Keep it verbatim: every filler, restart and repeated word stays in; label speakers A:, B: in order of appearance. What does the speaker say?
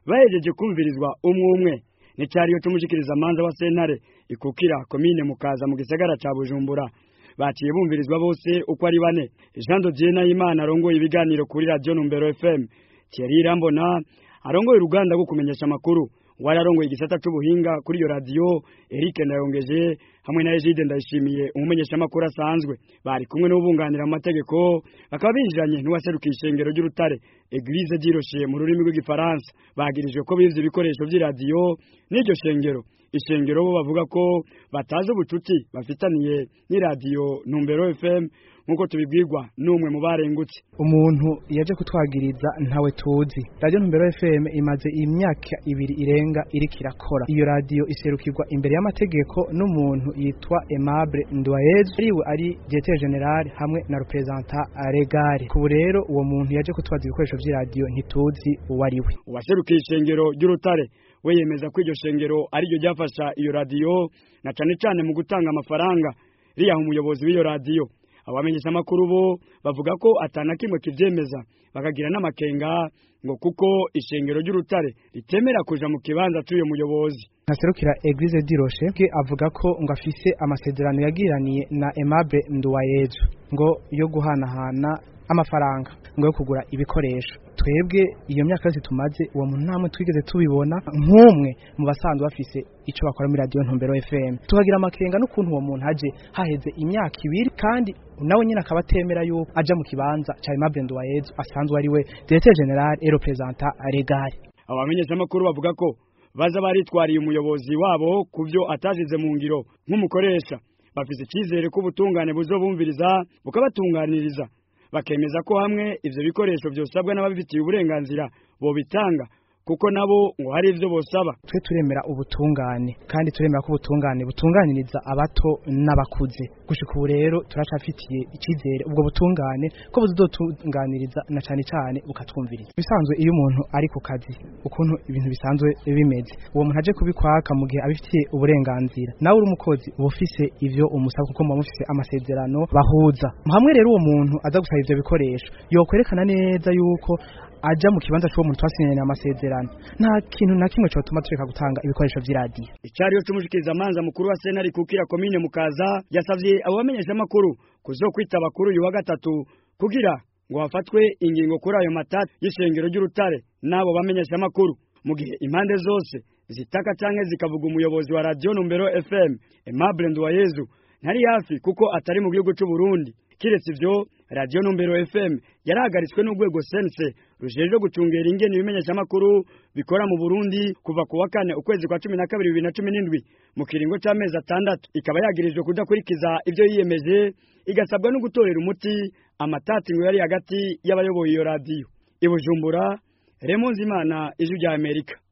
A: bahejeje kumvirizwa umwe umwe n'icariyo tumushikiriza manza wa sentare ikukira komine Mukaza mu gisagara ca Bujumbura. Baciye bumvirizwa bose uko ari bane. Jean Dodier Nahimana arongoye ibiganiro kuri Radio Numbero F M, Thierry Irambona arongoye uruganda rwo kumenyesha amakuru, wari arongoye igisata c'ubuhinga kuri iyo radio, Eric Ndayongeje hamwe na Egide Ndayishimiye umumenyesha amakuru asanzwe. Bari kumwe n'ubunganira mu mategeko, bakaba binjiranye n'uwaserukiye ishengero ry'Urutare Église d'Iroshe mu rurimi rw'igifaransa. Bagirijwe ko bivye ibikoresho vy'iradio n'iryo shengero. Ishengero bo bavuga ko batazi ubucuti bafitaniye n'iradio Numbero F M nkuko tubibwirwa n'umwe mu barengutse.
B: Umuntu yaje kutwagiriza ntawe tuzi. Radio Numbero F M imaze imyaka ibiri irenga iri kirakora. Iyo radio iserukirwa imbere y'amategeko n'umuntu yitwa Aimable Ndwayezu, ariwe ari Directeur General hamwe na representant legal. Ku rero uwo muntu yaje kutwaza ibikoresho vy'iradio ntituzi uwariwe.
A: Uwaserukiye ishengero ry'Urutare we yemeza ko iryo shengero ari ryo ryafasha iyo radio na cane cane mu gutanga amafaranga riyaha umuyobozi w'iyo radio. Abamenyesha makuru bo bavuga ko atana kimwe kivyemeza, bakagira n'amakenga ngo kuko ishengero ry'Urutare ritemera kuja mu kibanza cy'uyo muyobozi.
B: Naserukira Église d'Iroshe ke avuga ko ngo afise amasezerano yagiraniye na Aimable Ndwayezu ngo yo guhanahana amafaranga ngo yo kugura ibikoresho. Twebwe iyo myaka yose tumaze uwo muntu namwe twigeze tubibona nk'umwe mu basanzwe bafise ico bakora muri Radio Ntumbero F M. Tuhagira amakenga n'ukuntu uwo muntu aje haheze imyaka ibiri kandi nawe nyine akaba atemera yuko aja mu kibanza ca Aimable Ndwayezu asanzwe ari we Directeur General et Representant Legal.
A: Abamenyesha makuru bavuga ko baza baritwariye umuyobozi wabo kuvyo atazize mu ngiro nk'umukoresha. Bafise icizere ko ubutungane buzobumviriza bukabatunganiriza, bakemeza ko hamwe ivyo bikoresho byosabwa n'ababifitiye uburenganzira bo bitanga kuko nabo ngo hari ivyo bosaba.
B: Twe turemera ubutungane kandi turemera ko ubutungane butunganiriza abato n'abakuze. Gushika ubu rero turacafitiye icizere ubwo butungane ko buzotunganiriza na cane cane bukatwumviriza. Bisanzwe iyo umuntu ari ku kazi ukuntu ibintu bisanzwe bimeze, uwo muntu aje kubikwaka mu gihe abifitiye uburenganzira, nawe uri umukozi ubufise ivyo umusaba kuko mufise amasezerano bahuza. Hamwe rero uwo muntu aza gusaba ivyo bikoresho yokwerekana neza yuko aja mu kibanza cyo umuntu twasinyanye amasezerano, nta kintu na kimwe cyo tuma tureka gutanga ibikoresho vy'iradio.
A: Icariyo tumushikiriza manza mukuru wa sentare ikukira komine Mukaza yasavye abo bamenyesha makuru kuzokwita bakuru uyu wa gatatu kugira ngo hafatwe ingingo kuri ayo matati y'ishengero ry'Urutare nabo bamenyesha makuru, mu gihe impande zose zitaka canke zikavuga umuyobozi wa Radio Numbero F M Aimable Ndwayezu ntari hafi kuko atari mu gihugu cy'u Burundi. Kiretse ivyo, Radio Numbero F M yarahagaritswe n'urwego Sense rujejwe gucungera ingene ibimenyesha makuru bikora mu Burundi kuva ku wa kane ukwezi kwa cumi na kabiri bibiri na cumi n'indwi mu kiringo c'amezi atandatu. Ikaba yagirijwe kudakurikiza ivyo yiyemeje, igasabwa no gutorera umuti amatati ngo yari hagati y'abayoboye iyo radio. I Bujumbura, Raymond Zimana, Ijwi rya Amerika.